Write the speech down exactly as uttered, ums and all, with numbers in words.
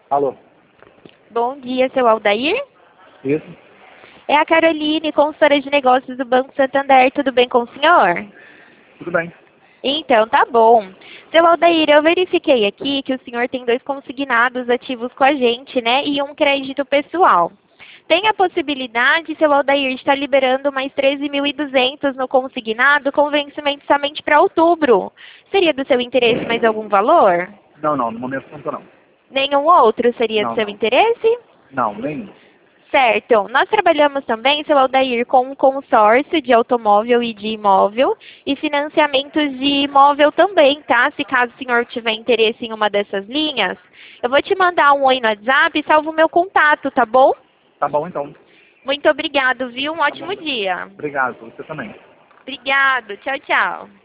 Alô? Bom dia, seu Aldair. Isso? É a Caroline, consultora de negócios do Banco Santander. Tudo bem com o senhor? Tudo bem. Então, tá bom. Seu Aldair, eu verifiquei aqui que o senhor tem dois consignados ativos com a gente, né? E um crédito pessoal. Tem a possibilidade, seu Aldair, de estar liberando mais treze mil e duzentos no consignado com vencimento somente para outubro. Seria do seu interesse mais algum valor? Não, não, no momento não tô não. Nenhum outro seria do Não, seu não. interesse? Não, nenhum. Certo. Nós trabalhamos também, seu Aldair, com um consórcio de automóvel e de imóvel e financiamentos de imóvel também, tá? Se caso o senhor tiver interesse em uma dessas linhas, eu vou te mandar um oi no WhatsApp e salvo o meu contato, tá bom? Tá bom então. Muito obrigado, viu? Um Tá ótimo bom. dia. Obrigado, você também. Obrigado. Tchau, tchau.